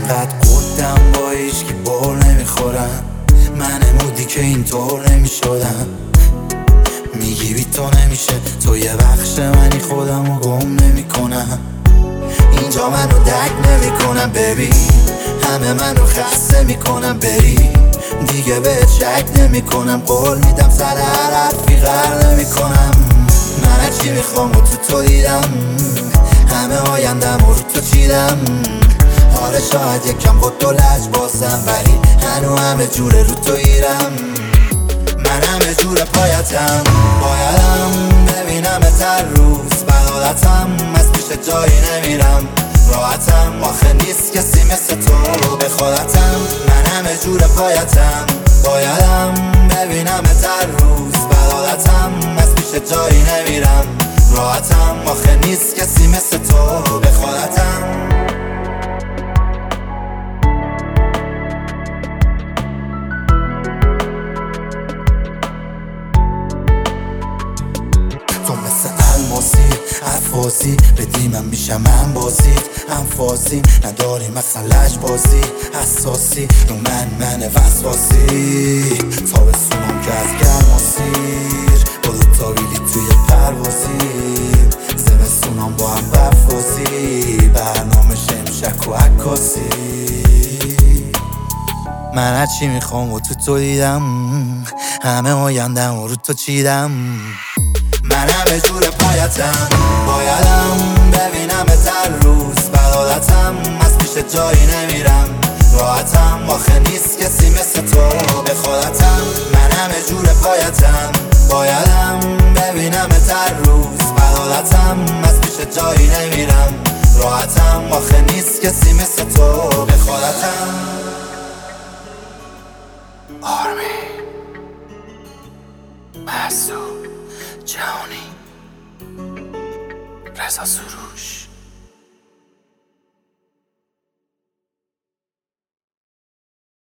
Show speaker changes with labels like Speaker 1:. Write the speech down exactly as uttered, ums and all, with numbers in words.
Speaker 1: انقدر قدم با هیچکی بول نمیخورم، من مودی که اینطور نمیشدم. میگی بی تو نمیشه، تو یه بخش منی، خودم رو گم نمی کنم. اینجا منو درک نمی کنم ببین، همه منو خسته میکنم. بری دیگه به شک نمی کنم، قول میدم سر هر حرفی غر نمی کنم. من هرچی میخوام و تو تو دیدم، همه آیندم رو تو چیدم. حالا شاید یکم با تو لج بازم، ولی هنو همه جوره رو تو ایرم. من همه جور پایتم، بایدم ببینم تر روز بدالتم. از پیش جایی نمیرم، راحتم آخه نیست کسی مثل تو به خودتم. من همه جور پایتم، بایدم ببینم تر روز بدالتم. از پیش جایی نمیرم، راحتم آخه نیست کسی مثل تو به خودتم. تو مثل الماسی حفاظی بدی، من میشم من بازید انفازیم. نداری مثلا لج بازی حساسی رو من من وسواسی. تابستونم که از گرما سیر با دوتا بیلی توی پروازیم. زمستونم با هم برفازی، برنامه شمشک و عکاسی. من هرچی میخوام و تو تو دیدم، همه آیندم رو تو چیدم. من همه جور پایتم، بایدم ببینم تر روز بدالتم. از پیش جایی نمیرم، راحتم آخه نیست کسی مثل تو به خودتم. من همه جور پایتم، بایدم ببینم تر روز بدالتم. از پیش جایی نمیرم، راحتم آخه نیست کسی مثل تو به خودتم. آرمی محسوب جهانی رضا سروش.